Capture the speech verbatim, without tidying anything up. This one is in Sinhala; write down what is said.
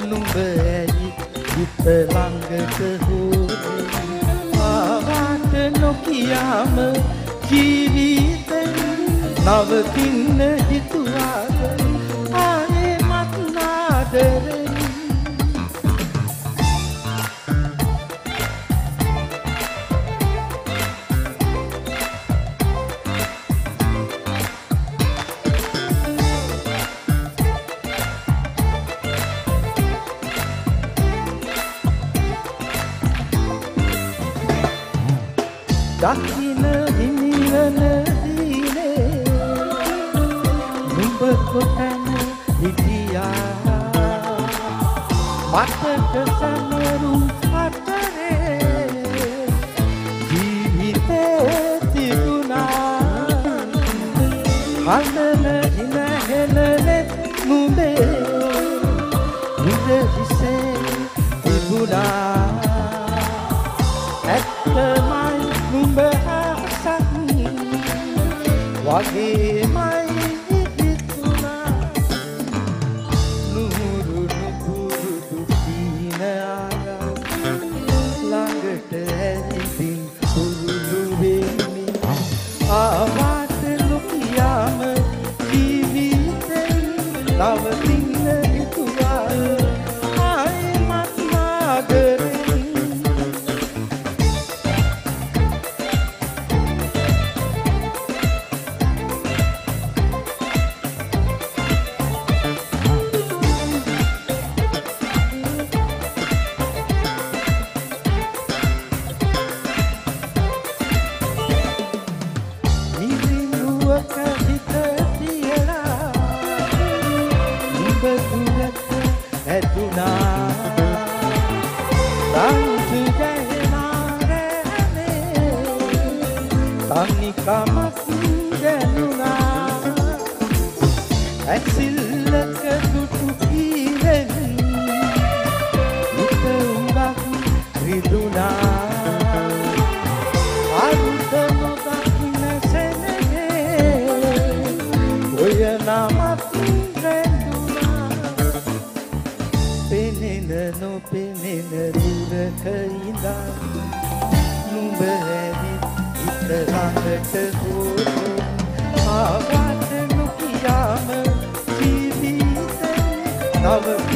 නුඹ ඇයි හිත ළඟට හොරේ ආවාට නොකියාම ජීවිතේ නවතින්න හිතුවාද ආයේ මත් නාදරේ දකින හිමිවන දීනේ නුඹ කොතන හිටියා මතක සමරුම් අතරේ ජීවිතේ තිබුණා හඳන හිනහෙලනේ නුඹේ හිසේ තිබුණා ඇත්තමයි නුඹ හසක් වගේමයි හිතුණා නුරු නුපුරුදු දීන ආගා ළඟට ඇවිදින් උරුළු වෙමි ආවාට නොකියාම ජීවිතෙන් නවතින්න හිතුවා ආයේ මත් නාදරේ තනිකමක් දැනුණා ඇසිල්ලක දුටු කීවෙන් හිත උඹක් රිදුණා අරුත නොදකින සෙනගේ ඔය නමක් රැඳුණා පෙනෙන නොපෙනෙන දුරක ඉඳන් නුඹ ඇවිත් ළඟට හොරේ ආවාට නොකියාම ජීවිතේ නව